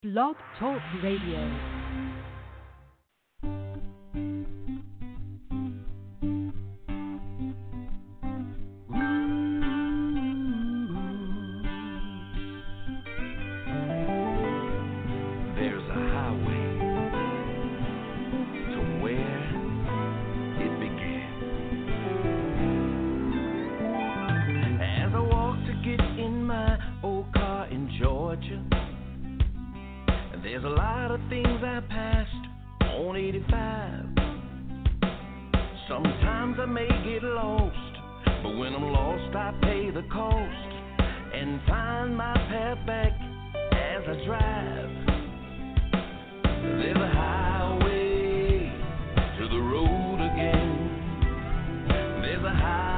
Blog Talk Radio. There's a lot of things I passed on 85. Sometimes I may get lost, but when I'm lost I pay the cost and find my path back as I drive. There's a highway to the road again. There's a highway.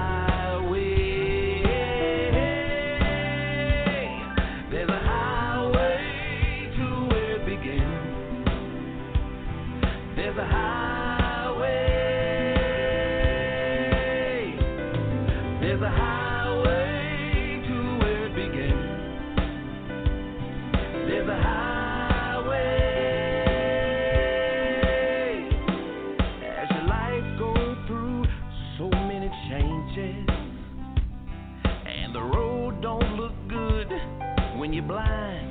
There's a highway. There's a highway to where it began. There's a highway. As your life goes through so many changes, and the road don't look good when you're blind.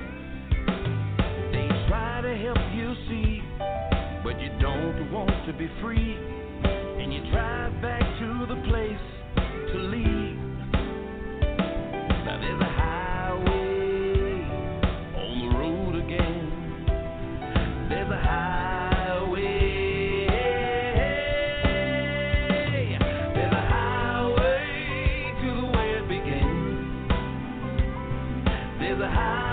They try to help you see, but you don't want to be free, and you drive back to the place to leave. Now there's a highway on the road again. There's a highway. There's a highway to the way it began. There's a highway.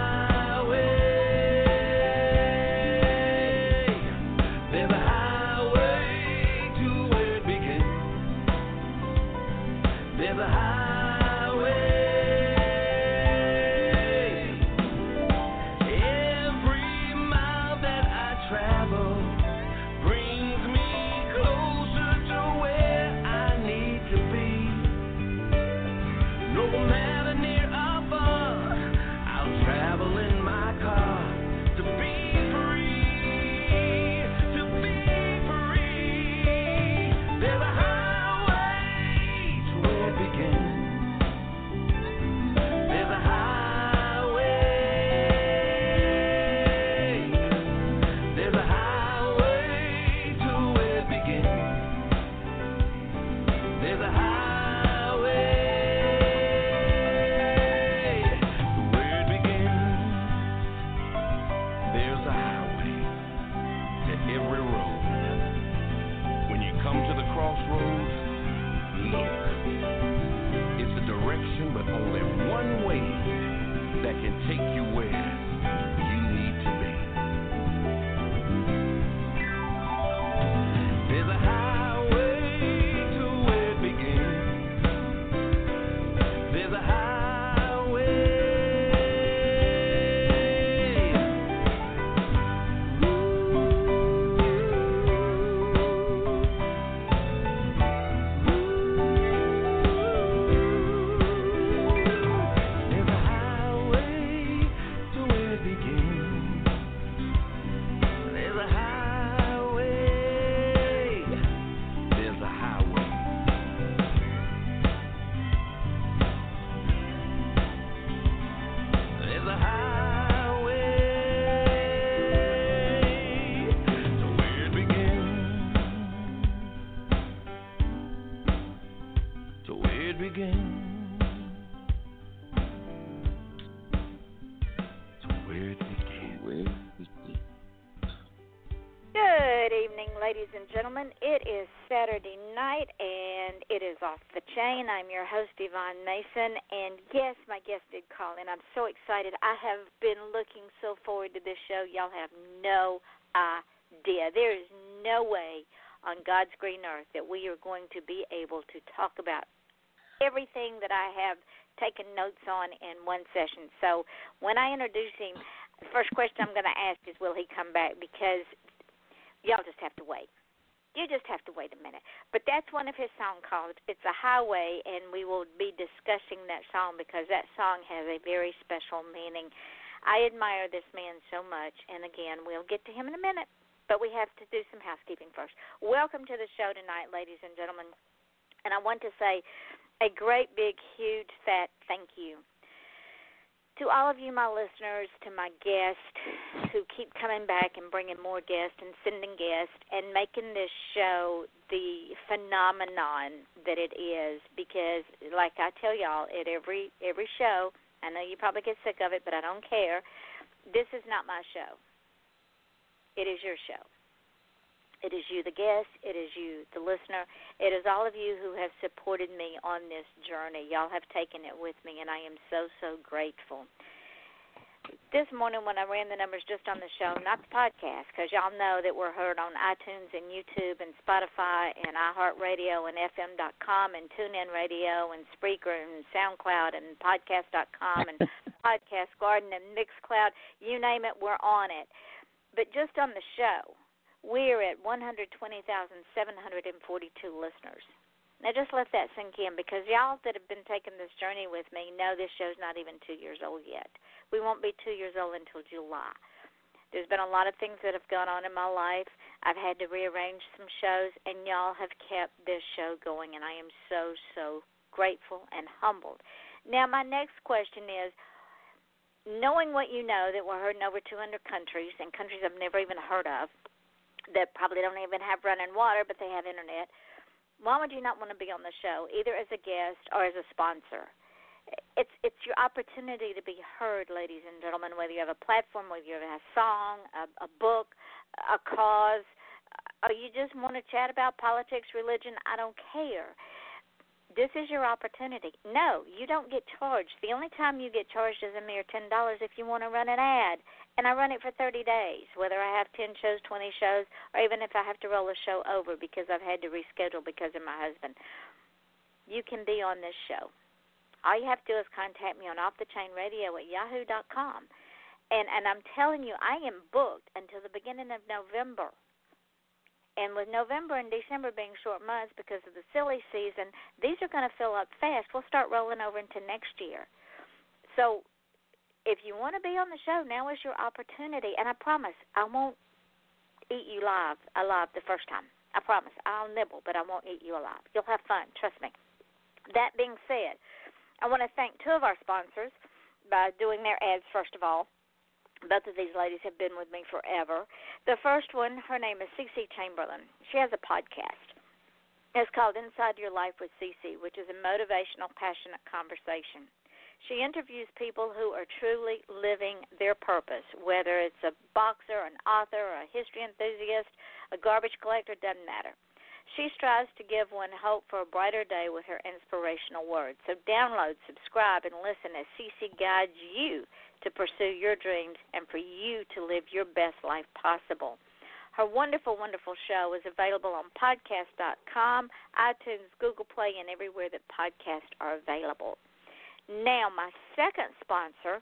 Ladies and gentlemen, it is Saturday night, and it is Off the Chain. I'm your host, Yvonne Mason, and yes, my guest did call in. I'm so excited. I have been looking so forward to this show. Y'all have no idea. There is no way on God's green earth that we are going to be able to talk about everything that I have taken notes on in one session. So when I introduce him, the first question I'm going to ask is, will he come back? Because y'all just have to wait. You just have to wait a minute. But that's one of his song calls. It's a highway, and we will be discussing that song because that song has a very special meaning. I admire this man so much, and again, we'll get to him in a minute, but we have to do some housekeeping first. Welcome to the show tonight, ladies and gentlemen, and I want to say a great, big, huge, fat thank you to all of you, my listeners, to my guests who keep coming back and bringing more guests and sending guests and making this show the phenomenon that it is. Because, like I tell y'all at every show, I know you probably get sick of it, but I don't care. This is not my show. It is your show. It is you, the guest. It is you, the listener. It is all of you who have supported me on this journey. Y'all have taken it with me, and I am so, so grateful. This morning when I ran the numbers just on the show, not the podcast, because y'all know that we're heard on iTunes and YouTube and Spotify and iHeartRadio and FM.com and TuneIn Radio and Spreaker and SoundCloud and Podcast.com and Podcast Garden and Mixcloud. You name it, we're on it. But just on the show, we're at 120,742 listeners. Now, just let that sink in, because y'all that have been taking this journey with me know this show's not even 2 years old yet. We won't be 2 years old until July. There's been a lot of things that have gone on in my life. I've had to rearrange some shows, and y'all have kept this show going, and I am so, so grateful and humbled. Now, my next question is, knowing what you know, that we're heard in over 200 countries, and countries I've never even heard of, that probably don't even have running water, but they have internet, why would you not want to be on the show, either as a guest or as a sponsor? It's your opportunity to be heard, ladies and gentlemen, whether you have a platform, whether you have a song, a book, a cause, or you just want to chat about politics, religion, I don't care. This is your opportunity. No, you don't get charged. The only time you get charged is a mere $10 if you want to run an ad. And I run it for 30 days, whether I have 10 shows, 20 shows, or even if I have to roll a show over because I've had to reschedule because of my husband. You can be on this show. All you have to do is contact me on offthechainradio@yahoo.com. And I'm telling you, I am booked until the beginning of November. And with November and December being short months because of the silly season, these are going to fill up fast. We'll start rolling over into next year. So if you want to be on the show, now is your opportunity. And I promise, I won't eat you alive the first time. I promise. I'll nibble, but I won't eat you alive. You'll have fun. Trust me. That being said, I want to thank two of our sponsors by doing their ads, first of all. Both of these ladies have been with me forever. The first one, her name is CeCe Chamberlain. She has a podcast. It's called Inside Your Life with CeCe, which is a motivational, passionate conversation. She interviews people who are truly living their purpose, whether it's a boxer, an author, a history enthusiast, a garbage collector, doesn't matter. She strives to give one hope for a brighter day with her inspirational words. So download, subscribe, and listen as CeCe guides you to pursue your dreams and for you to live your best life possible. Her wonderful, wonderful show is available on podcast.com, iTunes, Google Play, and everywhere that podcasts are available. Now, my second sponsor,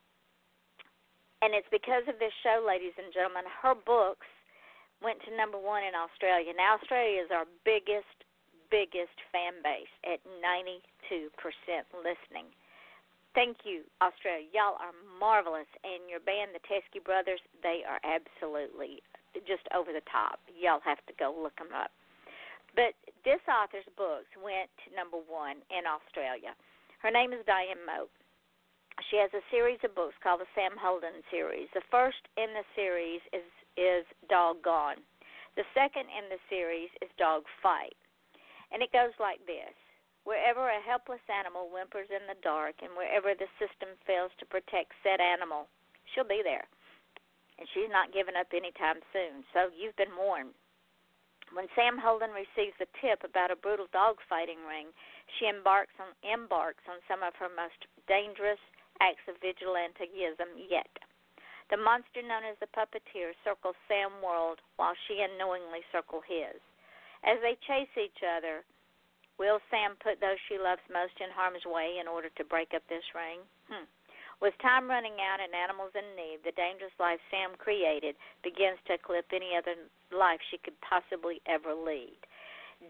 and it's because of this show, ladies and gentlemen, her books went to number one in Australia. Now, Australia is our biggest fan base at 92% listening. Thank you, Australia. Y'all are marvelous. And your band, the Teskey Brothers, they are absolutely just over the top. Y'all have to go look them up. But this author's books went to number one in Australia. Her name is Diane Moat. She has a series of books called the Sam Holden series. The first in the series is Dog Gone. The second in the series is Dog Fight. And it goes like this. Wherever a helpless animal whimpers in the dark and wherever the system fails to protect said animal, she'll be there. And she's not giving up anytime soon, so you've been warned. When Sam Holden receives a tip about a brutal dog fighting ring, she embarks on some of her most dangerous acts of vigilantism yet. The monster known as the Puppeteer circles Sam's world while she unknowingly circles his. As they chase each other, will Sam put those she loves most in harm's way in order to break up this ring? With time running out and animals in need, the dangerous life Sam created begins to eclipse any other life she could possibly ever lead.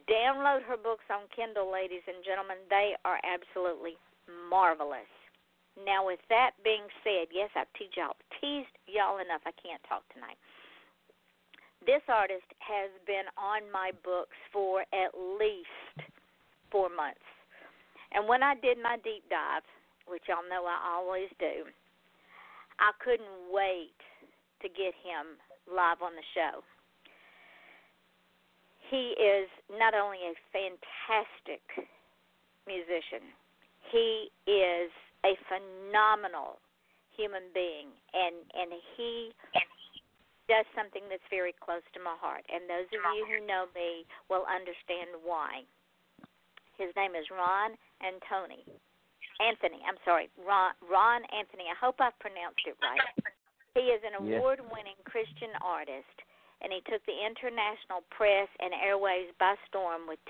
Download her books on Kindle, ladies and gentlemen. They are absolutely marvelous. Now, with that being said, yes, I've teased y'all enough. I can't talk tonight. This artist has been on my books for at least 4 months. And when I did my deep dive, which y'all know I always do, I couldn't wait to get him live on the show. He is not only a fantastic musician, he is a phenomenal human being, and he does something that's very close to my heart. And those of you who know me will understand why. His name is Ron Anthony. Ron Anthony. I hope I've pronounced it right. He is an award-winning Christian artist, and he took the international press and airwaves by storm with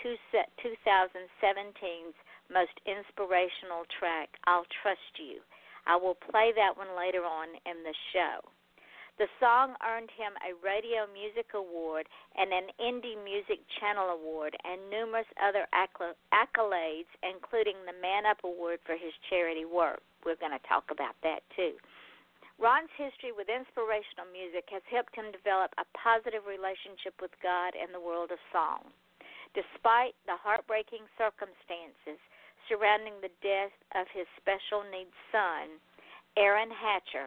2017's most inspirational track, I'll Trust You. I will play that one later on in the show. The song earned him a Radio Music Award and an Indie Music Channel Award and numerous other accolades, including the Man Up Award for his charity work. We're going to talk about that, too. Ron's history with inspirational music has helped him develop a positive relationship with God and the world of song. Despite the heartbreaking circumstances surrounding the death of his special needs son, Aaron Hatcher,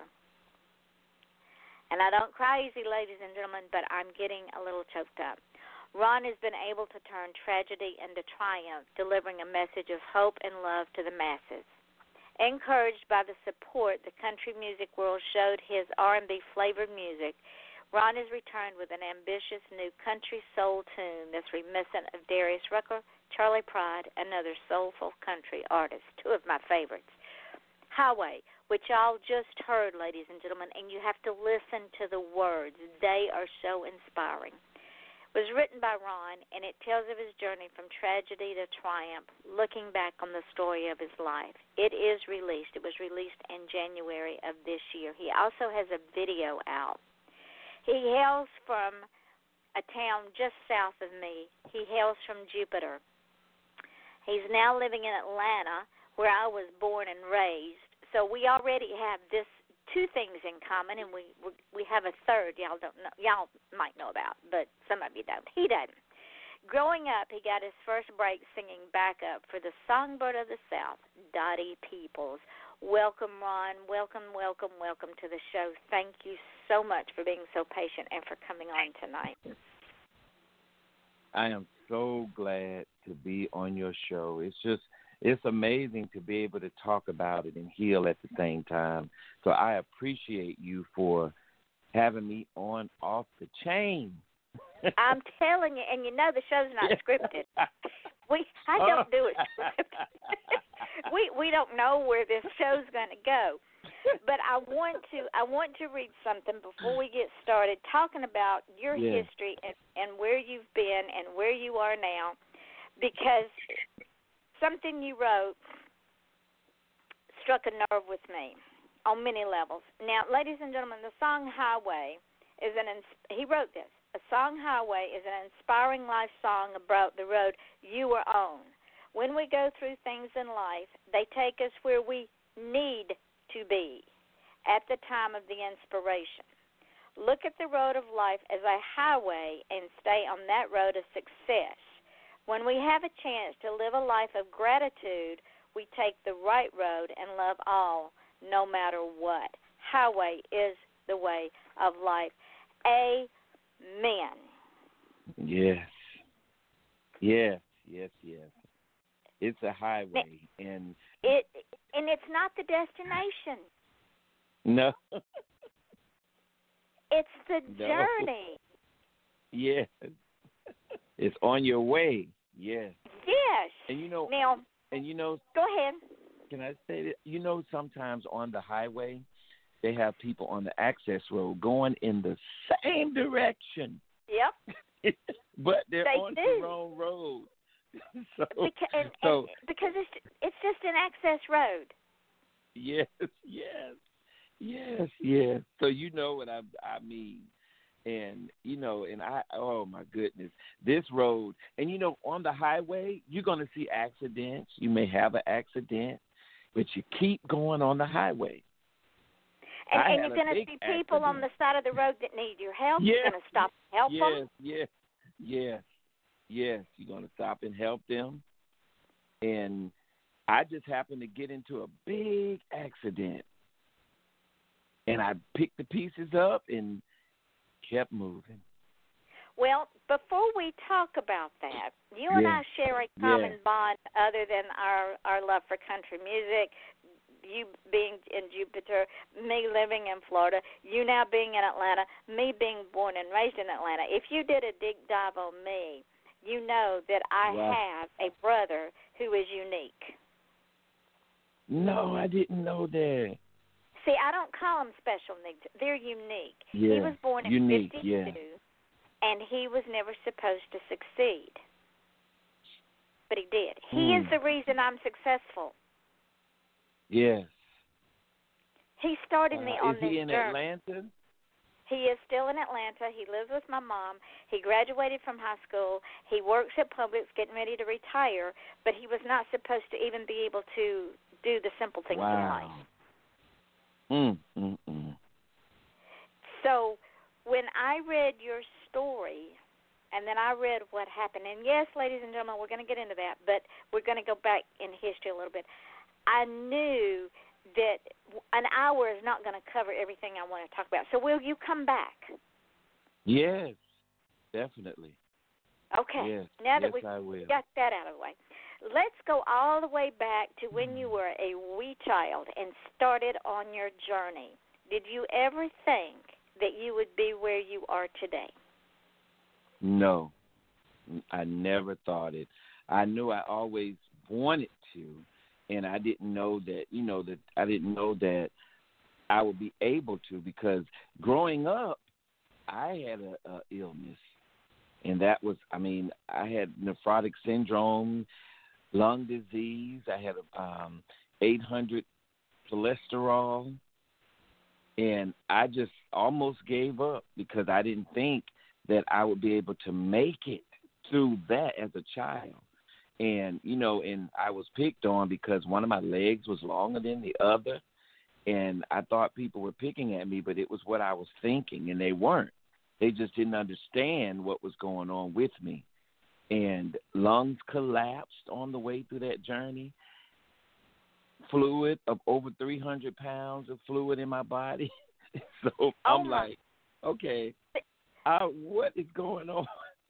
and I don't cry easy, ladies and gentlemen, but I'm getting a little choked up. Ron has been able to turn tragedy into triumph, delivering a message of hope and love to the masses. Encouraged by the support the country music world showed his R&B-flavored music, Ron has returned with an ambitious new country soul tune that's reminiscent of Darius Rucker, Charlie Pride, and other soulful country artists, two of my favorites. Highway, which y'all just heard, ladies and gentlemen, and you have to listen to the words. They are so inspiring. It was written by Ron, and it tells of his journey from tragedy to triumph, looking back on the story of his life. It is released. It was released in January of this year. He also has a video out. He hails from a town just south of me. He hails from Jupiter. He's now living in Atlanta, where I was born and raised. So we already have two things in common, and we have a third y'all don't know. Y'all might know about, but some of you don't. He doesn't. Growing up, he got his first break singing backup for the Songbird of the South, Dottie Peoples. Welcome, Ron. Welcome, welcome, welcome to the show. Thank you so much for being so patient and for coming on tonight. I am so glad to be on your show. It's amazing to be able to talk about it and heal at the same time. So I appreciate you for having me on Off the Chain. I'm telling you, and you know the show's not scripted. I don't do it scripted. We don't know where this show's going to go. But I want to read something before we get started, talking about your history and where you've been and where you are now, because something you wrote struck a nerve with me on many levels. Now, ladies and gentlemen, the song Highway he wrote this. A song Highway is an inspiring life song about the road you are on. When we go through things in life, they take us where we need to be at the time of the inspiration. Look at the road of life as a highway and stay on that road of success. When we have a chance to live a life of gratitude, we take the right road and love all, no matter what. Highway is the way of life. Amen. Yes. It's a highway, and it's not the destination. No. It's the journey. Yes. It's on your way. Yes. Yes. And now. Go ahead. Can I say that? Sometimes on the highway, they have people on the access road going in the same direction. Yep. But they're on do. the wrong road. Because it's just an access road. Yes. So you know what I mean. And, oh, my goodness, this road. And, on the highway, you're going to see accidents. You may have an accident. but you keep going on the highway. And you're going to see people on the side of the road that need your help. Yes. You're going to stop and help them. Yes. You're going to stop and help them. And I just happened to get into a big accident. And I picked the pieces up and kept moving. Well, before we talk about that, you and I share a common bond other than our love for country music. You being in Jupiter, me living in Florida, you now being in Atlanta, me being born and raised in Atlanta. If you did a deep dive on me, you know that I have a brother who is unique. No, I didn't know that. See, I don't call them special needs. They're unique. Yeah, he was born in 52, and he was never supposed to succeed. But he did. He is the reason I'm successful. Yes. He started me on this journey. Is he in Atlanta? He is still in Atlanta. He lives with my mom. He graduated from high school. He works at Publix, getting ready to retire, but he was not supposed to even be able to do the simple things in life. So when I read your story, and then I read what happened, and yes, ladies and gentlemen, we're going to get into that, but we're going to go back in history a little bit. I knew that an hour is not going to cover everything I want to talk about. So will you come back? Yes, definitely. Okay. Yes, now that I will. Got that out of the way, let's go all the way back to when you were a wee child and started on your journey. Did you ever think that you would be where you are today? No, I never thought it. I knew I always wanted to. And I didn't know that, I didn't know that I would be able to, because growing up, I had a illness. And that was, I had nephrotic syndrome, lung disease. I had 800 cholesterol. And I just almost gave up because I didn't think that I would be able to make it through that as a child. And, and I was picked on because one of my legs was longer than the other. And I thought people were picking at me, but it was what I was thinking, and they weren't. They just didn't understand what was going on with me. And lungs collapsed on the way through that journey. Fluid of over 300 pounds of fluid in my body. So I'm like, okay, what is going on?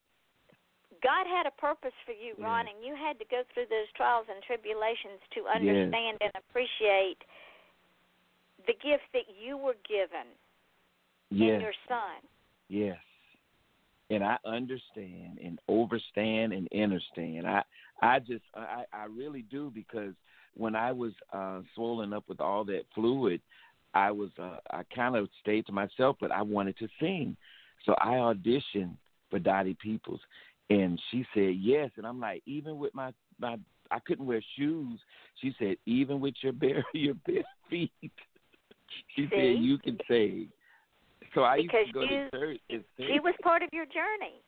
God had a purpose for you, Ron, and you had to go through those trials and tribulations to understand and appreciate the gift that you were given in your son. Yes. And I understand and overstand and understand. I really do, because when I was swollen up with all that fluid, I kind of stayed to myself, but I wanted to sing. So I auditioned for Dottie Peoples. And she said yes, and I'm like, even with my I couldn't wear shoes. She said, even with your bare feet, she said you can sing. So I used to go to church and sing. She was part of your journey.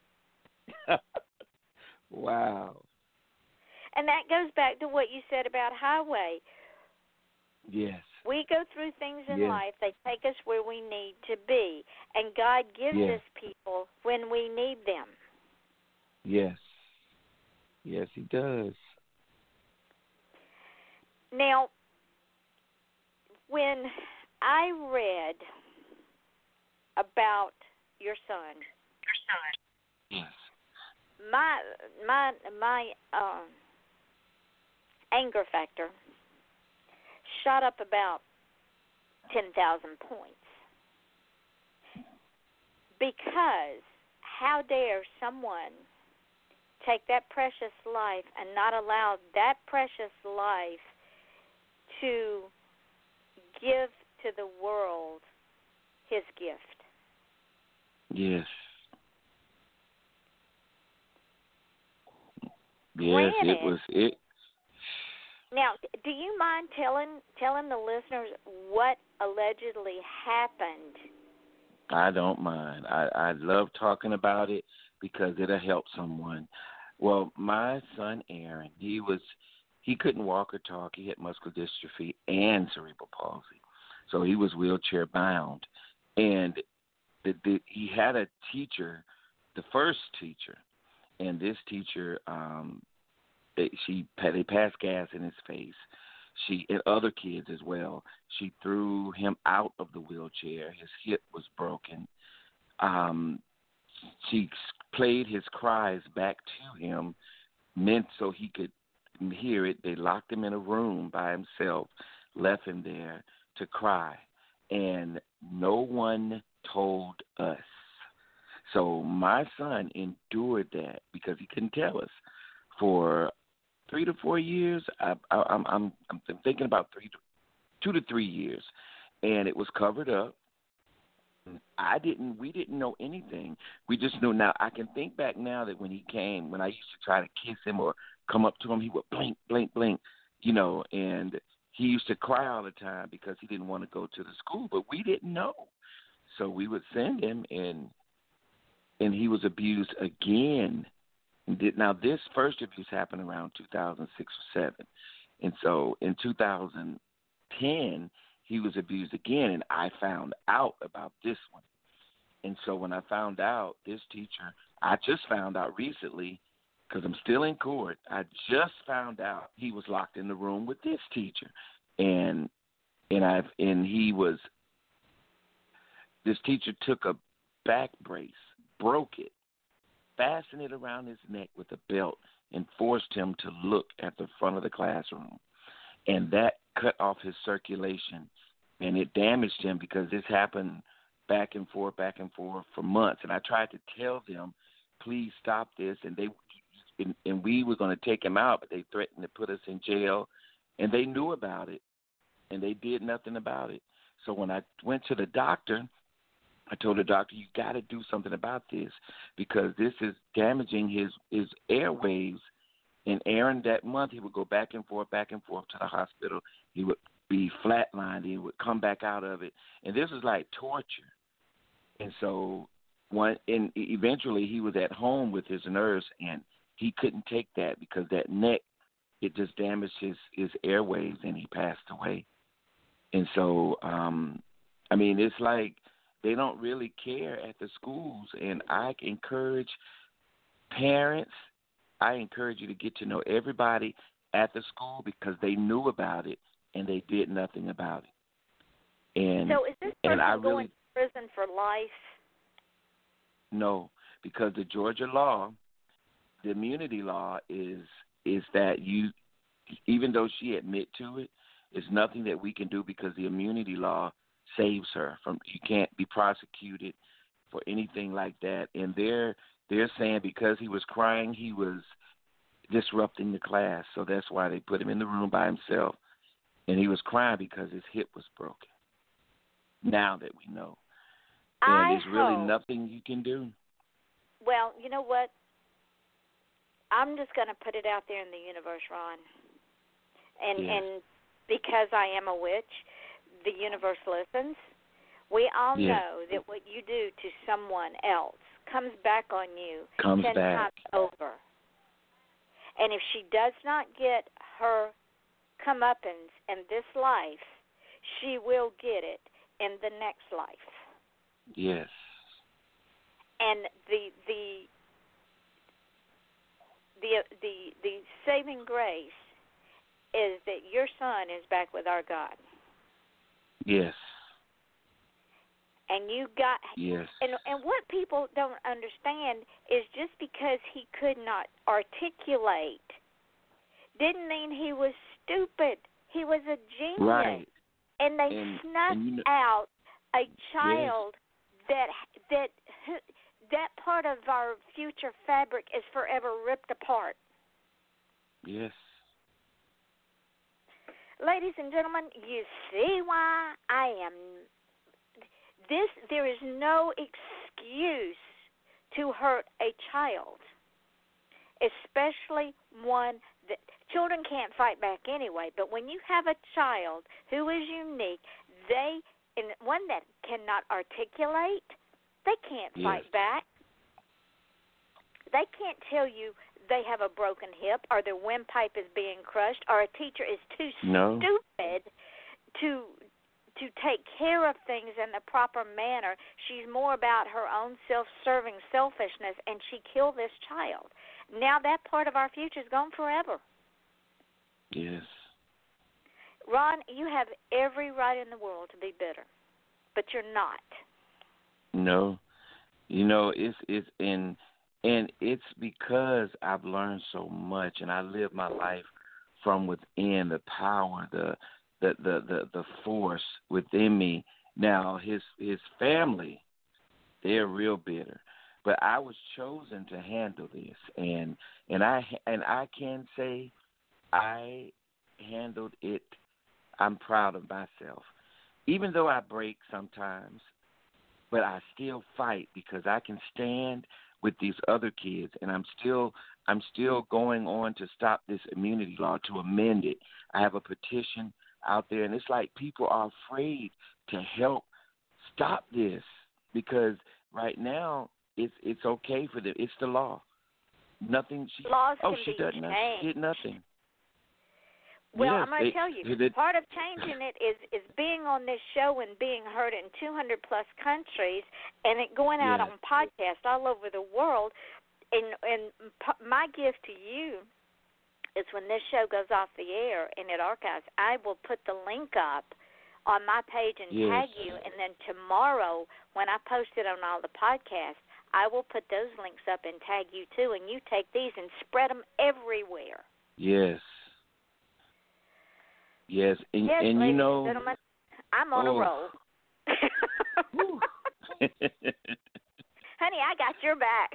Wow. And that goes back to what you said about Highway. Yes. We go through things in life. They take us where we need to be, and God gives us people when we need them. Yes. Yes, he does. Now, when I read about your son, yes, my anger factor shot up about 10,000 points, because how dare someone take that precious life and not allow that precious life to give to the world his gift. Yes. Granted, yes, it was it. Now, do you mind telling the listeners what allegedly happened? I don't mind. I love talking about it because it'll help someone. Well, my son Aaron, he he couldn't walk or talk. He had muscular dystrophy and cerebral palsy, so he was wheelchair bound. And he had a teacher, the first teacher, and this teacher, they passed gas in his face. She and other kids as well. She threw him out of the wheelchair. His hip was broken. She played his cries back to him, meant so he could hear it. They locked him in a room by himself, left him there to cry, and no one told us. So my son endured that because he couldn't tell us for 3 to 4 years. I'm thinking about 2 to 3 years, and it was covered up. We didn't know anything. We just knew. Now I can think back now that when he came, when I used to try to kiss him or come up to him, he would blink, blink, blink, and he used to cry all the time because he didn't want to go to the school, but we didn't know. So we would send him, and he was abused again. Now, this first abuse happened around 2006 or 2007. And so in 2010, he was abused again, and I found out about this one. And so when I found out, this teacher, I just found out recently, because I'm still in court, I just found out he was locked in the room with this teacher. This teacher took a back brace, broke it, fastened it around his neck with a belt, and forced him to look at the front of the classroom. And that cut off his circulation, and it damaged him because this happened back and forth for months. And I tried to tell them, please stop this, and we were going to take him out, but they threatened to put us in jail, and they knew about it, and they did nothing about it. So when I went to the doctor, I told the doctor, you got to do something about this because this is damaging his airwaves. And Aaron, that month, he would go back and forth to the hospital. He would be flatlined. He would come back out of it. And this was like torture. And so eventually he was at home with his nurse, and he couldn't take that because that neck, it just damaged his airwaves, and he passed away. And so, it's like they don't really care at the schools. And I encourage parents, I encourage you to get to know everybody at the school because they knew about it and they did nothing about it. And so is this person going to prison for life? No, because the Georgia law, the immunity law is that you, even though she admit to it, it's nothing that we can do because the immunity law saves her from. You can't be prosecuted for anything like that. And they're saying because he was crying, he was disrupting the class, so that's why they put him in the room by himself. And he was crying because his hip was broken. Now that we know, and there's really nothing you can do. Well, you know what? I'm just going to put it out there in the universe, Ron. And because I am a witch, the universe listens. We all know that what you do to someone else comes back on you 10 times over. And if she does not get her comeuppance in this life, she will get it in the next life. Yes. And the saving grace is that your son is back with our God. Yes. And you got and what people don't understand is just because he could not articulate didn't mean he was stupid. He was a genius. Right. And they snuck out a child that part of our future fabric is forever ripped apart. Yes. Ladies and gentlemen, you see why I am this. There is no excuse to hurt a child, especially one that children can't fight back anyway. But when you have a child who is unique, and one that cannot articulate, they can't fight back. They can't tell you they have a broken hip, or their windpipe is being crushed, or a teacher is too stupid to take care of things in the proper manner. She's more about her own self-serving selfishness, and she killed this child. Now that part of our future is gone forever. Yes. Ron, you have every right in the world to be bitter, but you're not. No. You know, and it's because I've learned so much, and I live my life from within, the power, the force within me. Now his family, they're real bitter, but I was chosen to handle this, and I can say I handled it. I'm proud of myself, even though I break sometimes, but I still fight because I can stand with these other kids, and I'm still going on to stop this immunity law, to amend it. I have a petition out there, and it's like people are afraid to help stop this because right now it's okay for them. It's the law. Nothing. She doesn't get nothing. Well, yes, I'm going to tell you, part of changing it is being on this show and being heard in 200-plus countries and it going out on podcasts all over the world. And my gift to you is when this show goes off the air and it archives, I will put the link up on my page and tag you, and then tomorrow when I post it on all the podcasts, I will put those links up and tag you too, and you take these and spread them everywhere. Yes. Yes, and you know, and gentlemen, I'm on a roll. Honey, I got your back.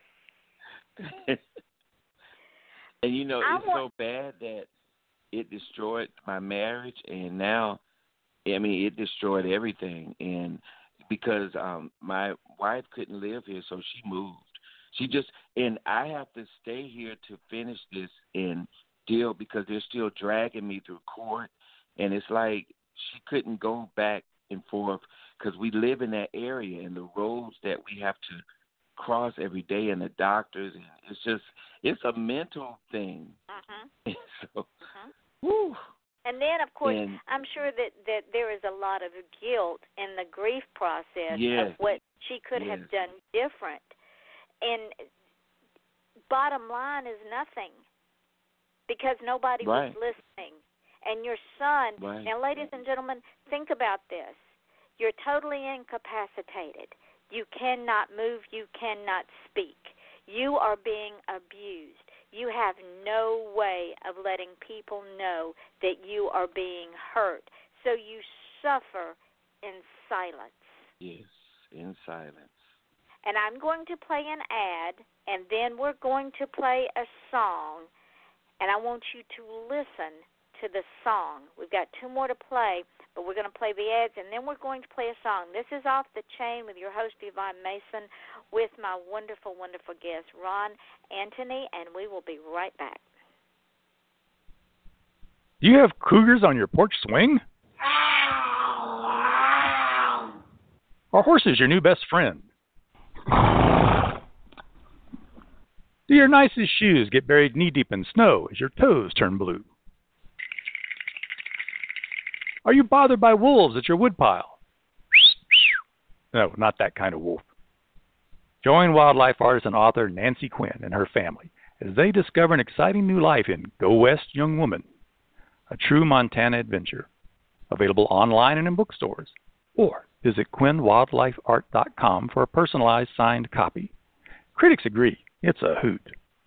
And you know, it's so bad that it destroyed my marriage, and now, I mean, it destroyed everything. And because my wife couldn't live here, so she moved. And I have to stay here to finish this and deal because they're still dragging me through court. And it's like she couldn't go back and forth because we live in that area and the roads that we have to cross every day and the doctors. And it's a mental thing. And so, whew. And then, of course, I'm sure that there is a lot of guilt in the grief process of what she could have done different. And bottom line is nothing because nobody was listening. And your son, now, ladies and gentlemen, think about this. You're totally incapacitated. You cannot move. You cannot speak. You are being abused. You have no way of letting people know that you are being hurt. So you suffer in silence. Yes, in silence. And I'm going to play an ad, and then we're going to play a song, and I want you to listen to the song. We've got two more to play, but we're going to play the ads, and then we're going to play a song. This is Off the Chain with your host, Yvonne Mason, with my wonderful, wonderful guest, Ron Anthony, and we will be right back. Do you have cougars on your porch swing? Are horses your new best friend? Do your nicest shoes get buried knee-deep in snow as your toes turn blue? Are you bothered by wolves at your woodpile? No, not that kind of wolf. Join wildlife artist and author Nancy Quinn and her family as they discover an exciting new life in Go West, Young Woman, a true Montana adventure. Available online and in bookstores. Or visit QuinnWildlifeArt.com for a personalized signed copy. Critics agree, it's a hoot.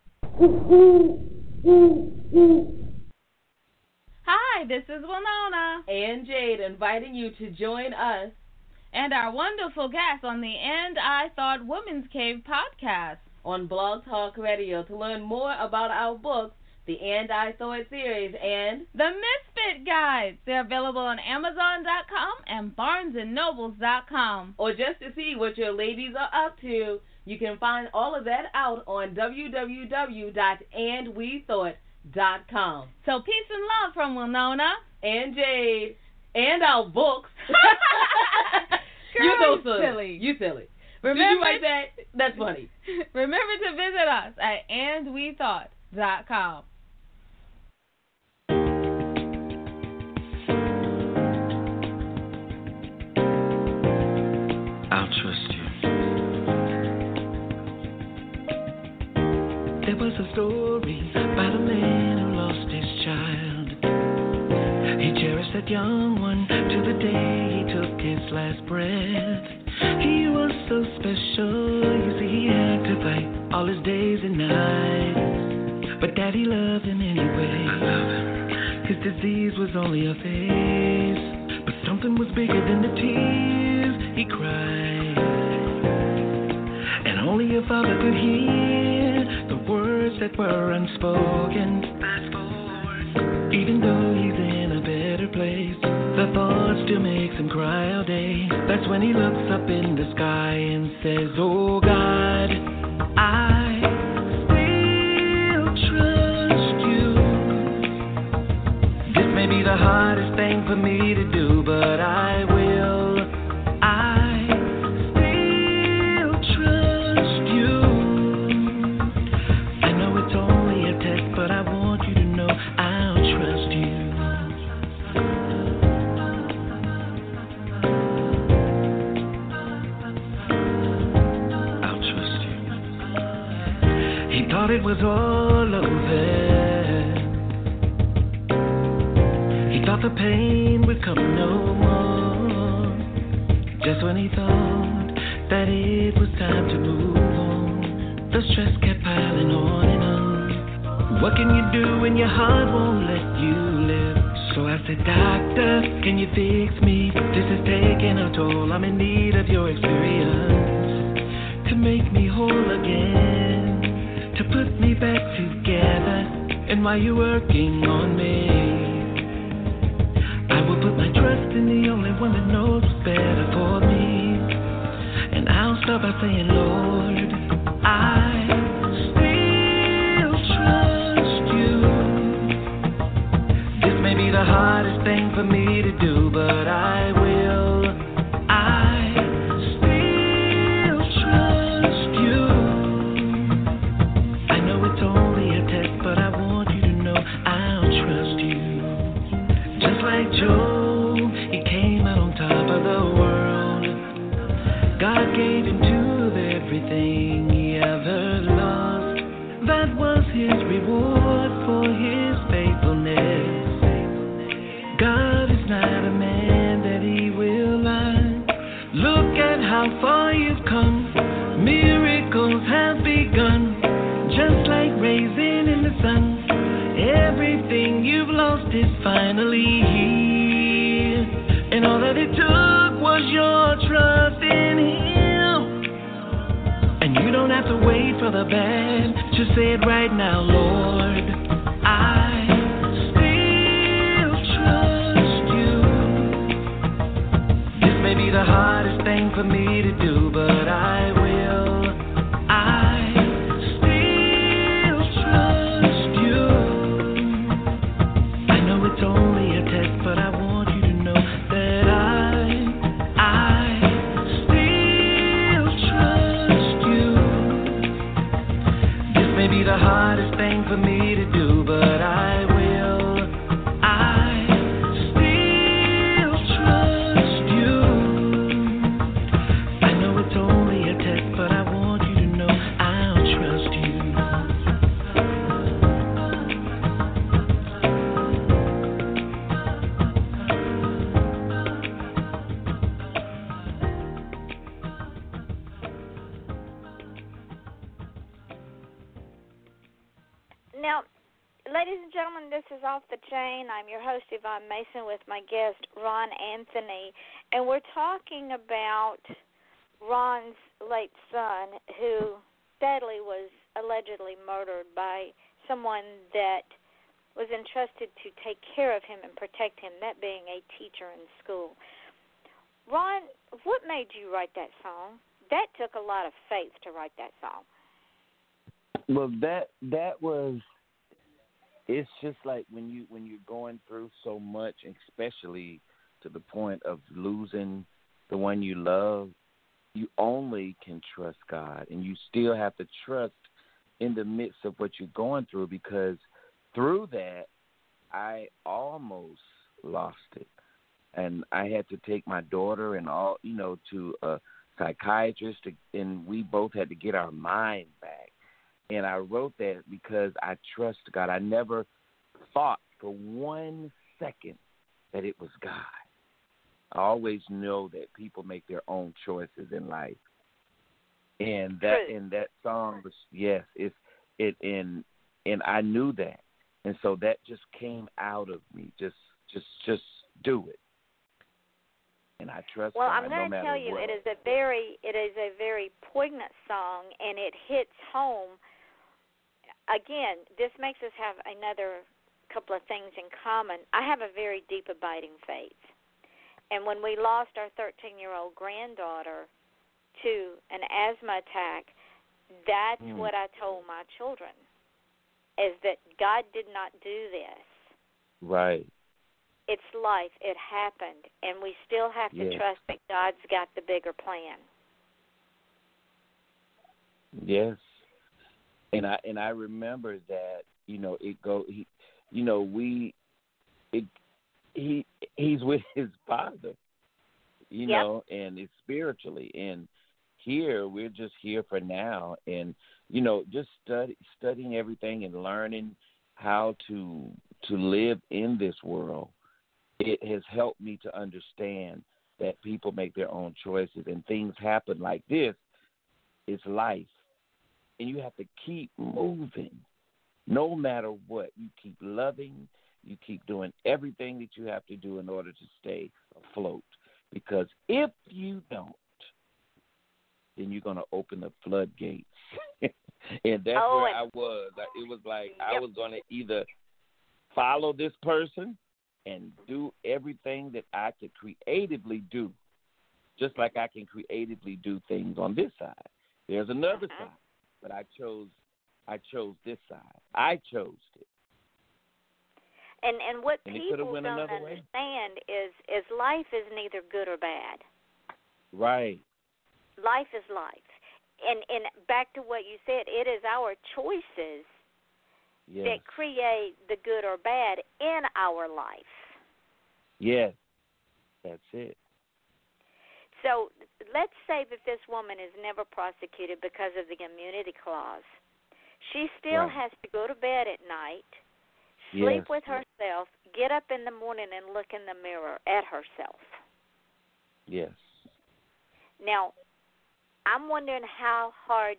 Hi, this is Winona and Jade inviting you to join us and our wonderful guests on the And I Thought Women's Cave podcast on Blog Talk Radio to learn more about our books, the And I Thought series, and the Misfit Guides. They're available on Amazon.com and BarnesandNobles.com. Or just to see what your ladies are up to, you can find all of that out on www.andwethought.com. So peace and love from Winona and Jade and our books. Girl, You're so silly. You silly. Did you like that? That's funny. Remember to visit us at andwethought.com. I'll trust you. There was a story about a man who lost his child. He cherished that young one to the day he took his last breath. He was so special, you see he had to fight all his days and nights. But Daddy loved him anyway. I love him. His disease was only a phase, but something was bigger than the tears he cried. And only a father could hear the words that were unspoken. Fast forward. Even though he's in a better place, the thought still makes him cry all day. That's when he looks up in the sky and says, oh God, I still trust you. This may be the hardest thing for me to do, but I will. I still trust you. I know it's only a test, but I want you to know I'll trust you. Thought it was all over. He thought the pain would come no more. Just when he thought that it was time to move on, the stress kept piling on and on. What can you do when your heart won't let you live? So I said, doctor, can you fix me? This is taking a toll. I'm in need of your experience to make me whole again, to put me back together. And while you're working on me, I will put my trust in the only one that knows what's better for me. And I'll start by saying, Lord, I still trust you. This may be the hardest thing for me to do, but I will. I still trust you. I know it's only a test, but I want you to know I'll trust you. Just like Job, he came out on top of the world. God gave him to everything he ever lost. That was his reward for his faithfulness. God is not a man that he will lie. Look at how far you've come. Miracles have begun. Just like raising in the sun, everything you've lost is finally here. And all that it took was your trust in him. And you don't have to wait for the bad, just say it right now, Lord, I still trust you. This may be the hardest thing for me to do, but I will. I it's only a test, but I want you to know that I still trust you. This may be the hardest thing for me to do, but I will. I still trust you. I know it's only a test, but I want you to know I'll trust you. Now, ladies and gentlemen, this is Off the Chain. I'm your host, Yvonne Mason, with my guest, Ron Anthony. And we're talking about Ron's late son, who sadly was allegedly murdered by someone that was entrusted to take care of him and protect him, that being a teacher in school. Ron, what made you write that song? That took a lot of faith to write that song. Well, that was. It's just like when you're going through so much, especially to the point of losing the one you love. you only can trust God, and you still have to trust in the midst of what you're going through, because through that, I almost lost it. And I had to take my daughter and all, to a psychiatrist, and we both had to get our mind back. And I wrote that because I trust God. I never thought for 1 second that it was God. I always know that people make their own choices in life. And that song was, and I knew that. And so that just came out of me. Just do it. And I trust Well, God, I'm going to tell you, what. it is a very poignant song, and it hits home. Again, this makes us have another couple of things in common. I have a very deep abiding faith. And when we lost our 13-year-old granddaughter to an asthma attack, that's what I told my children, is that God did not do this. Right. It's life. It happened. And we still have to trust that God's got the bigger plan. Yes. And I remember that, he's with his Father, and it's spiritually. And here, we're just here for now. And, just studying everything and learning how to live in this world. It has helped me to understand that people make their own choices and things happen like this. It's life. And you have to keep moving no matter what. You keep loving. You keep doing everything that you have to do in order to stay afloat. Because if you don't, then you're going to open the floodgates. And that's where I was. It was like I was going to either follow this person and do everything that I could creatively do, just like I can creatively do things on this side. There's another side, but I chose this side. I chose it. And what people don't understand is life is neither good or bad. Right. Life is life. And back to what you said, it is our choices that create the good or bad in our life. Yes, that's it. So let's say that this woman is never prosecuted because of the immunity clause. She still has to go to bed at night, sleep with herself, get up in the morning and look in the mirror at herself. Yes. Now, I'm wondering how hard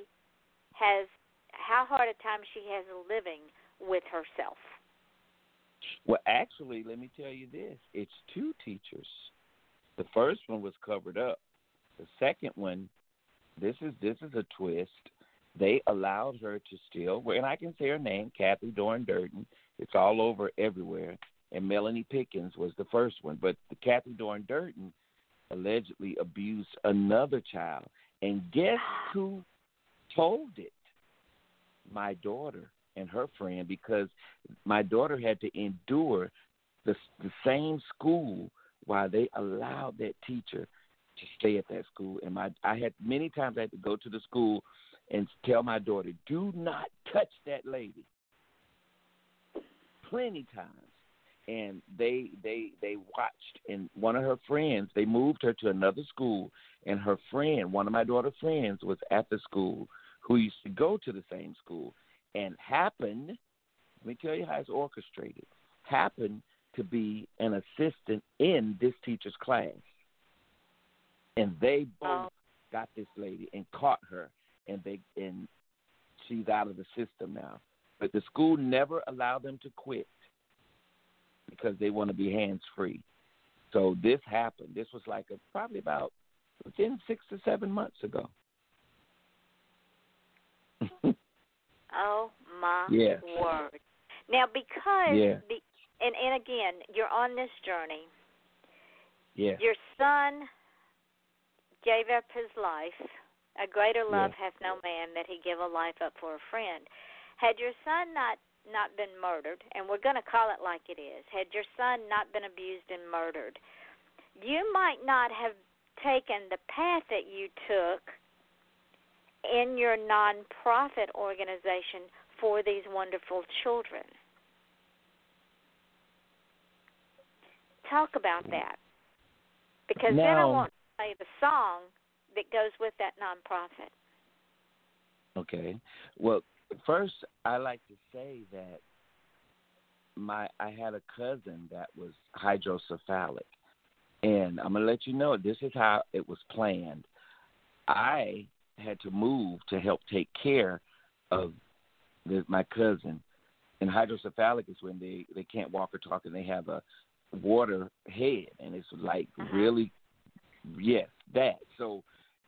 a time she has living with herself. Well, actually, let me tell you this. It's two teachers. The first one was covered up. The second one, this is a twist. They allowed her to still, and I can say her name, Kathy Dorn Durden. It's all over everywhere. And Melanie Pickens was the first one. But the Kathy Dorn Durden allegedly abused another child. And guess who told it? My daughter and her friend, because my daughter had to endure the same school while they allowed that teacher to stay at that school. And I had many times I had to go to the school and tell my daughter, do not touch that lady. Plenty times. And they watched, and one of her friends, they moved her to another school, and her friend, one of my daughter's friends, was at the school, who used to go to the same school, and happened, let me tell you how it's orchestrated, happened to be an assistant in this teacher's class. And they both got this lady and caught her, and she's out of the system now. But the school never allowed them to quit because they want to be hands-free. So this happened. This was like probably about within 6 to 7 months ago. Oh, my word. Now, because, and again, you're on this journey. Yeah. Your son gave up his life. A greater love hath no man that he give a life up for a friend. Had your son not been murdered, and we're going to call it like it is, had your son not been abused and murdered, you might not have taken the path that you took in your nonprofit organization for these wonderful children. Talk about that. Because then I want to play the song that goes with that nonprofit. Okay. Well, first, I like to say that I had a cousin that was hydrocephalic. And I'm going to let you know, this is how it was planned. I had to move to help take care of my cousin. And hydrocephalic is when they can't walk or talk and they have a water head. And it's like really, yes, that. So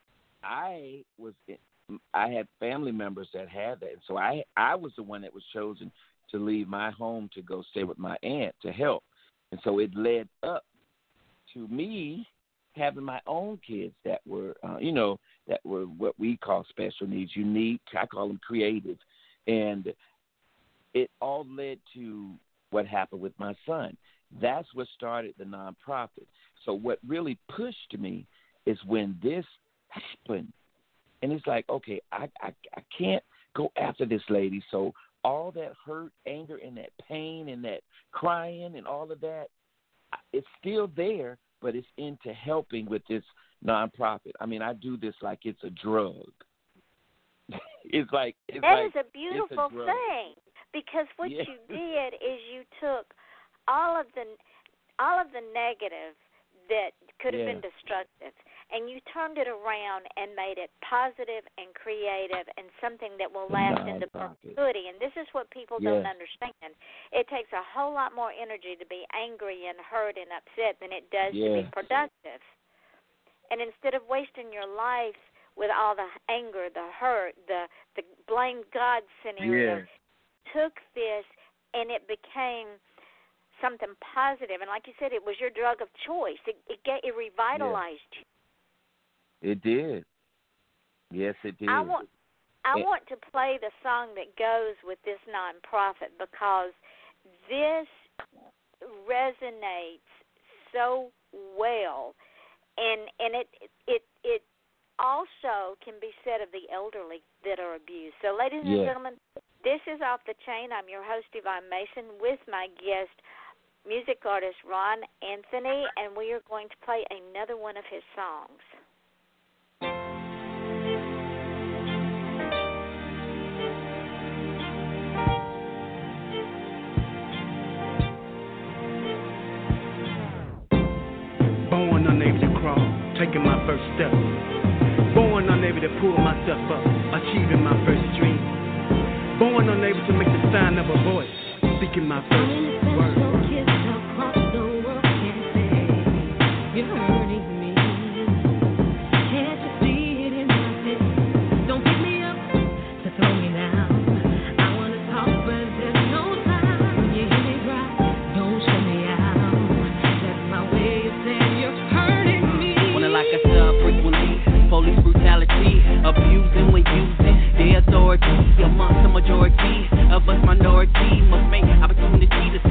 I had family members that had that. And so I was the one that was chosen to leave my home to go stay with my aunt to help. And so it led up to me having my own kids that were, that were what we call special needs, unique. I call them creative. And it all led to what happened with my son. That's what started the nonprofit. So what really pushed me is when this happened. And it's like, okay, I can't go after this lady. So all that hurt, anger, and that pain and that crying and all of that, it's still there, but it's into helping with this nonprofit. I mean, I do this like it's a drug. That is a beautiful thing, because what you did is you took all of the negative that could have been destructive, and you turned it around and made it positive and creative and something that will last into perpetuity. And this is what people don't understand. It takes a whole lot more energy to be angry and hurt and upset than it does to be productive. And instead of wasting your life with all the anger, the hurt, the blame God scenario, took this and it became something positive. And like you said, it was your drug of choice. It revitalized you. It did. Yes, it did. I want to play the song that goes with this nonprofit because this resonates so well, and it also can be said of the elderly that are abused. So, ladies and gentlemen, this is Off the Chain. I'm your host, Yvonne Mason, with my guest, music artist Ron Anthony, and we are going to play another one of his songs. Born unable to crawl, taking my first step. Born unable to pull myself up, achieving my first dream. Born unable to make the sound of a voice, speaking my first word. You're hurting me. Can't you see it in my face? Don't pick me up to throw me down. I want to talk, but there's no time. When you hear me cry, don't shut me out. That's my way of saying you're hurting me. Wanna like a sub frequently, police brutality, abusing when using their authority amongst the majority of us minority. Must make opportunity to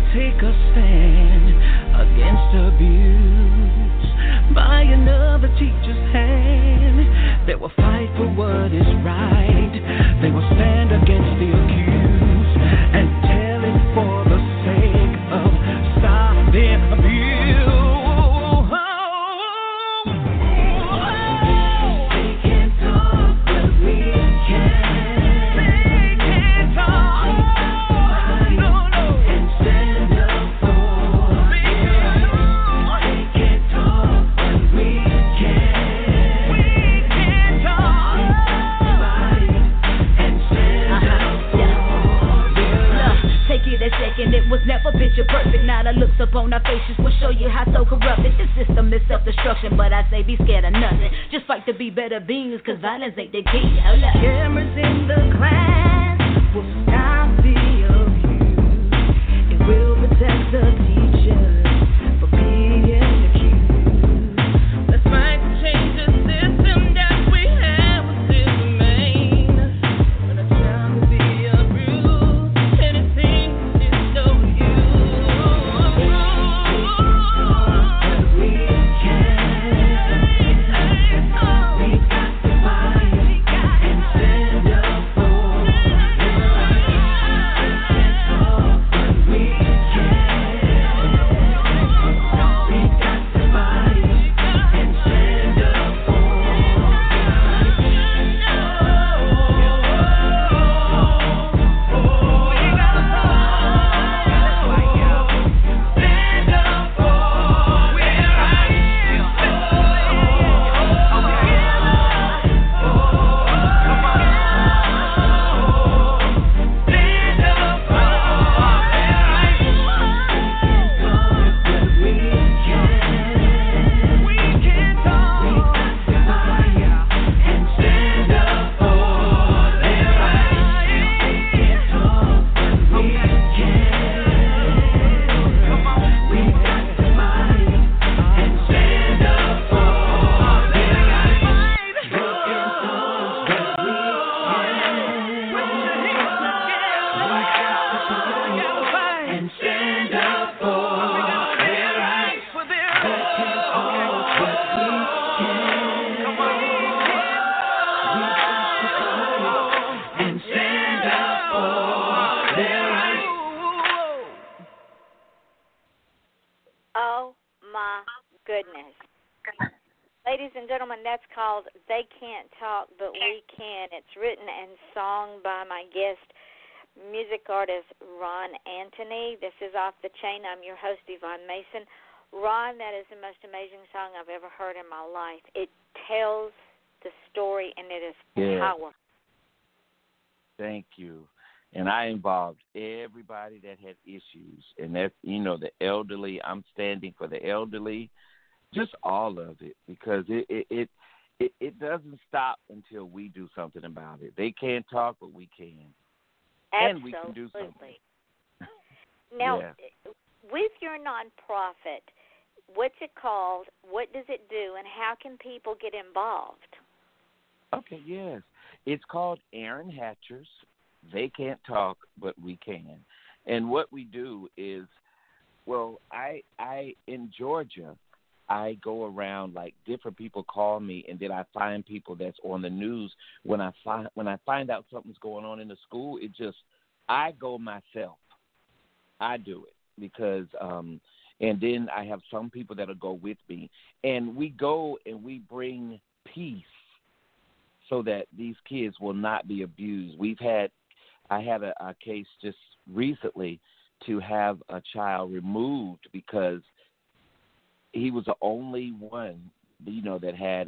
take a stand against abuse by another teacher's hand. They will fight for what is right. They will stand against the accused and tell it for the sake of stopping abuse. And it was never picture perfect. Now the looks upon our faces will show you how so corrupted the system is. Self-destruction, but I say be scared of nothing. Just fight to be better beings, cause violence ain't the key. Cameras in the class will stop the abuse. It will protect the teachers from being accused. Let's fight to change the system that we have will still remain. When a child will be abused, anything is no use. We got to fight and stand up for goodness. Ladies and gentlemen, that's called They Can't Talk, But We Can. It's written and sung by my guest, music artist Ron Anthony. This is Off the Chain. I'm your host, Yvonne Mason. Ron, that is the most amazing song I've ever heard in my life. It tells the story, and it is powerful. Thank you. And I involved everybody that had issues, and that's, the elderly. I'm standing for the elderly, just all of it, because it doesn't stop until we do something about it. They can't talk, but we can. Absolutely. And we can do something. Now, with your nonprofit, what's it called? What does it do? And how can people get involved? Okay, yes. It's called Aaron Hatchers. They Can't Talk, But We Can. And what we do is, I in Georgia, I go around, like, different people call me, and then I find people that's on the news. When I find out something's going on in the school, I go myself. I do it because, and then I have some people that'll go with me, and we go and we bring peace so that these kids will not be abused. I had a case just recently to have a child removed because he was the only one, that had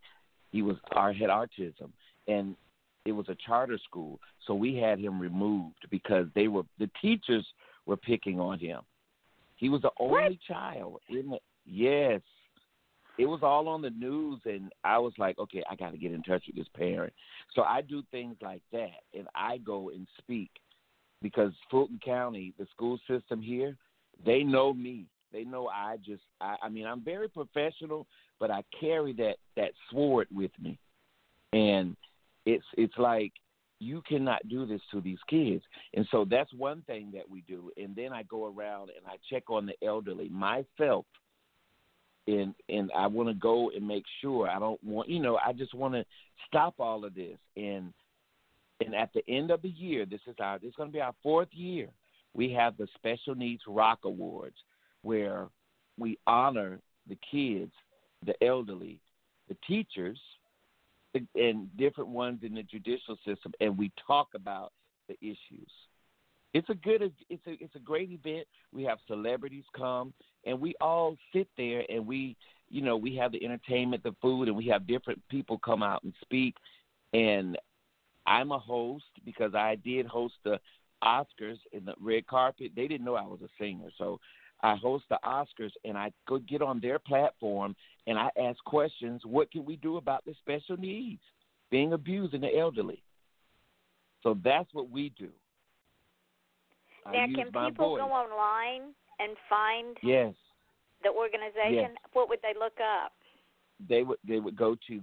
had autism, and it was a charter school. So we had him removed because the teachers were picking on him. He was the only child. Yes. It was all on the news, and I was like, okay, I got to get in touch with this parent. So I do things like that, and I go and speak because Fulton County, the school system here, they know me. They know I'm very professional, but I carry that sword with me. And it's like, you cannot do this to these kids. And so that's one thing that we do. And then I go around and I check on the elderly myself. And I want to go and make sure. I don't want, I just want to stop all of this. And at the end of the year, this is going to be our 4th year. We have the Special Needs Rock Awards, where we honor the kids, the elderly, the teachers, and different ones in the judicial system, and we talk about the issues. It's a great event. We have celebrities come, and we all sit there, and we have the entertainment, the food, and we have different people come out and speak. And I'm a host because I did host the Oscars in the red carpet. They didn't know I was a singer, so I host the Oscars, and I go get on their platform, and I ask questions. What can we do about the special needs, being abused in the elderly? So that's what we do. Now, can people go online and find the organization? Yes. What would they look up? They would go to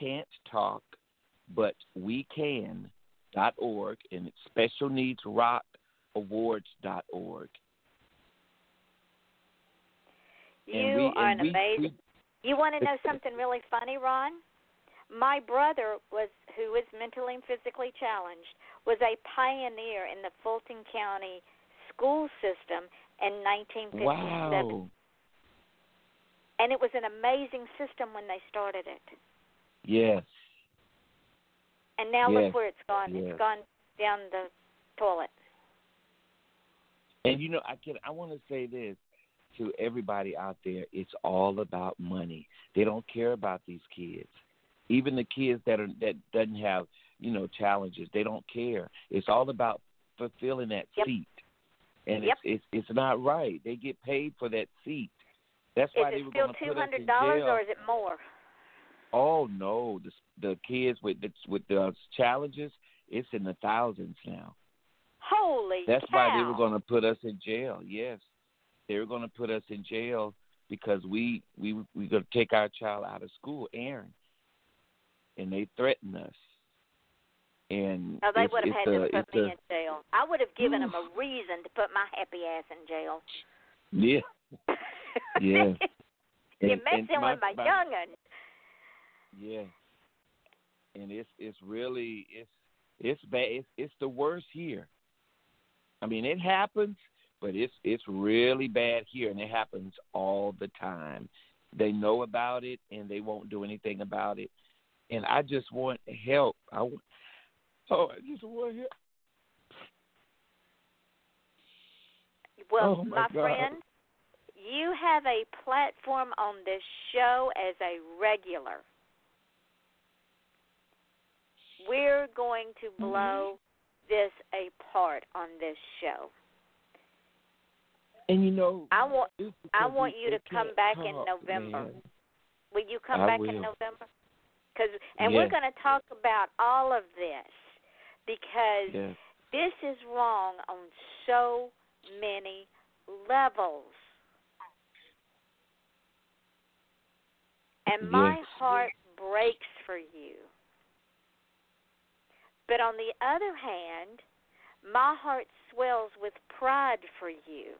theycan'ttalkbutwecan.org, and it's specialneedsrockawards.org. You are an amazing. You want to know something really funny, Ron? My brother who is mentally and physically challenged, was a pioneer in the Fulton County school system in 1957. Wow. And it was an amazing system when they started it. Yes. And now look where it's gone. Yes. It's gone down the toilet. And I want to say this to everybody out there: it's all about money. They don't care about these kids. Even the kids that doesn't have challenges, they don't care. It's all about fulfilling that seat, and it's not right. They get paid for that seat. That's why they were going to put us in jail. Is it still $200 or is it more? Oh no, the kids with the challenges, it's in the thousands now. Holy That's cow. why they were going to put us in jail. Yes, they were going to put us in jail because we going to take our child out of school, Aaron, and they threatened us. And they would have had to put me in jail. I would have given them a reason to put my happy ass in jail. Yeah. Yeah. You're messing with my young'un. Yeah. And it's really it's bad. It's the worst here. I mean, it happens, but it's really bad here, and it happens all the time. They know about it, and they won't do anything about it. And I just want help. I just want help. Well, my friend, you have a platform on this show as a regular. We're going to blow this apart on this show. And I want you to come back in November. Man. Will you come back in November? We're going to talk about all of this because this is wrong on so many levels. And my heart breaks for you. But on the other hand, my heart swells with pride for you.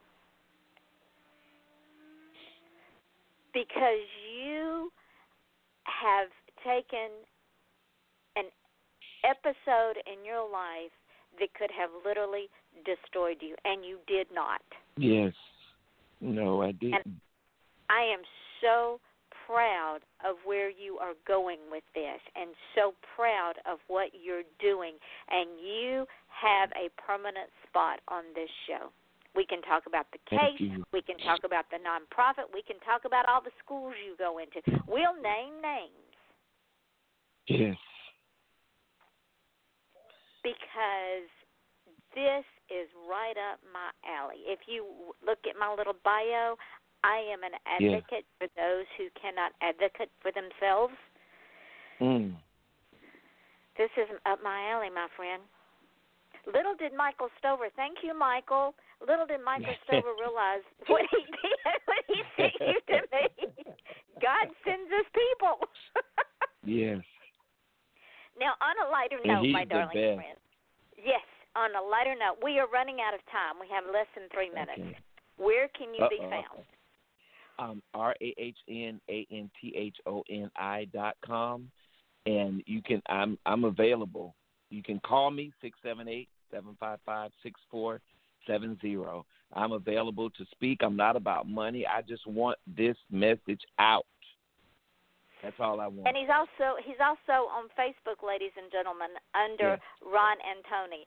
Because you have taken an episode in your life that could have literally destroyed you, and you did not. Yes. No, I didn't. And I am so proud of where you are going with this and so proud of what you're doing, and you have a permanent spot on this show. We can talk about the case. We can talk about the nonprofit. We can talk about all the schools you go into. We'll name names. Yes. Because this is right up my alley. If you look at my little bio, I am an advocate for those who cannot advocate for themselves. This is up my alley, my friend. Little did Michael Stover, thank you, Michael. Little did Michael Stover realize what he did when he sent you to me. God sends us people. Yes. Now, on a lighter note, my darling friend, on a lighter note, we are running out of time. We have less than 3 minutes. Okay. Where can you be found? RAHNANTHONI.com, and you can. I'm available. You can call me 678-755-6470. I'm available to speak. I'm not about money. I just want this message out. That's all I want. And he's also on Facebook, ladies and gentlemen, under Ron Antoni,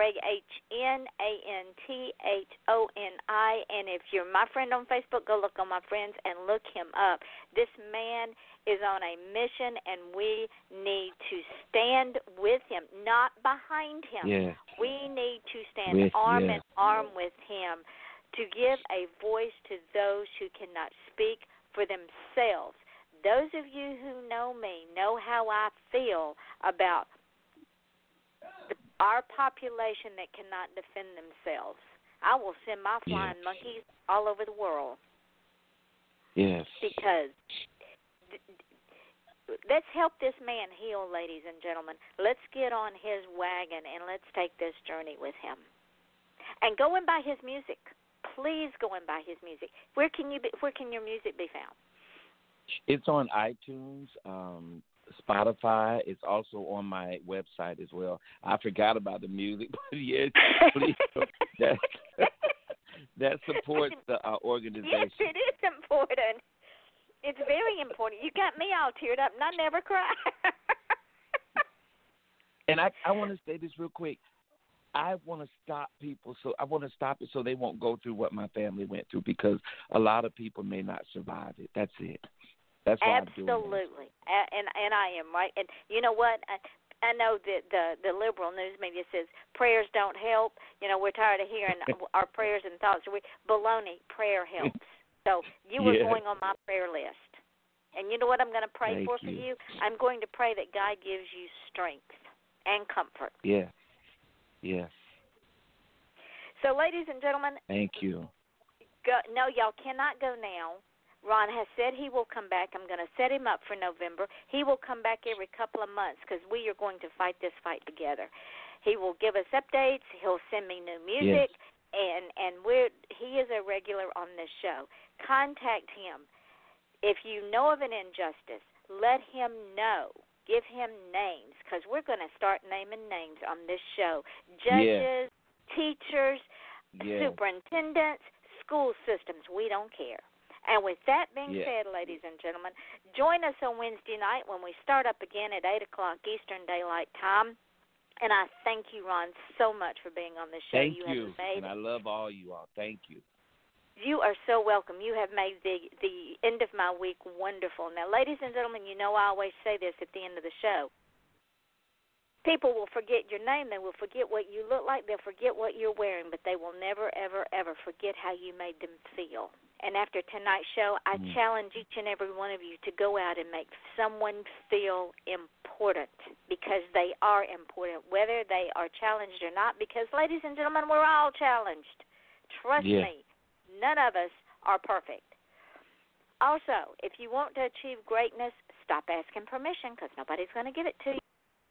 RAHNANTHONI. And if you're my friend on Facebook, go look on my friends and look him up. This man is on a mission, and we need to stand with him, not behind him. Yeah. We need to stand arm in arm with him to give a voice to those who cannot speak for themselves. Those of you who know me know how I feel about our population that cannot defend themselves. I will send my flying monkeys all over the world. Yes. Because let's help this man heal, ladies and gentlemen. Let's get on his wagon and let's take this journey with him. And go and buy his music. Please go and buy his music. Where can your music be found? It's on iTunes, Spotify. It's also on my website as well. I forgot about the music, but yes, please. That supports the organization. Yes, it is important. It's very important. You got me all teared up, and I never cry. And I want to say this real quick. I want to stop people, so I want to stop it so they won't go through what my family went through, because a lot of people may not survive it. That's it. That's why absolutely, and I am right. And you know what? I know that the liberal news media says prayers don't help. You know, we're tired of hearing our prayers and thoughts. Baloney, prayer helps. So you were going on my prayer list. And you know what I'm going to pray for you? I'm going to pray that God gives you strength and comfort. Yeah. Yes. So, ladies and gentlemen. Thank you. No, y'all cannot go now. Ron has said he will come back. I'm going to set him up for November. He will come back every couple of months because we are going to fight this fight together. He will give us updates. He'll send me new music, and he is a regular on this show. Contact him. If you know of an injustice, let him know. Give him names, because we're going to start naming names on this show. Judges, teachers, superintendents, school systems, we don't care. And with that being said, ladies and gentlemen, join us on Wednesday night when we start up again at 8 o'clock Eastern Daylight Time. And I thank you, Ron, so much for being on this show. Thank you. And I love all you all. Thank you. You are so welcome. You have made the end of my week wonderful. Now, ladies and gentlemen, you know I always say this at the end of the show. People will forget your name. They will forget what you look like. They'll forget what you're wearing, but they will never, ever, ever forget how you made them feel. And after tonight's show, I challenge each and every one of you to go out and make someone feel important, because they are important, whether they are challenged or not, because, ladies and gentlemen, we're all challenged. Trust me, none of us are perfect. Also, if you want to achieve greatness, stop asking permission, because nobody's going to give it to you.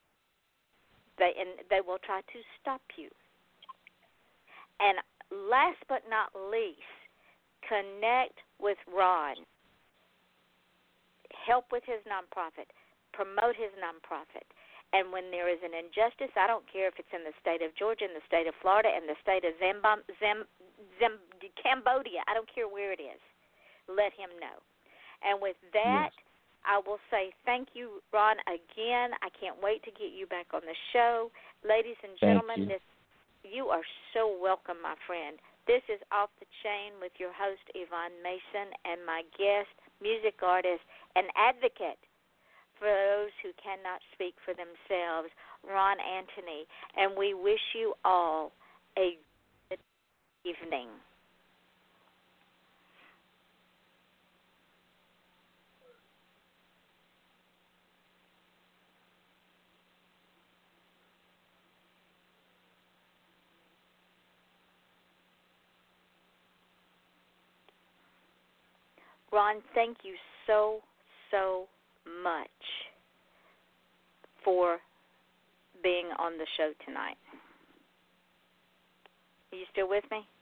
They will try to stop you. And last but not least, connect with Ron. Help with his nonprofit. Promote his nonprofit. And when there is an injustice, I don't care if it's in the state of Georgia, in the state of Florida, in the state of Cambodia, I don't care where it is. Let him know. And with that, I will say thank you, Ron, again. I can't wait to get you back on the show. Ladies and gentlemen, you are so welcome, my friend. This is Off the Chain with your host, Yvonne Mason, and my guest, music artist, and advocate for those who cannot speak for themselves, Ron Antoni. And we wish you all a good evening. Ron, thank you so much for being on the show tonight. Are you still with me?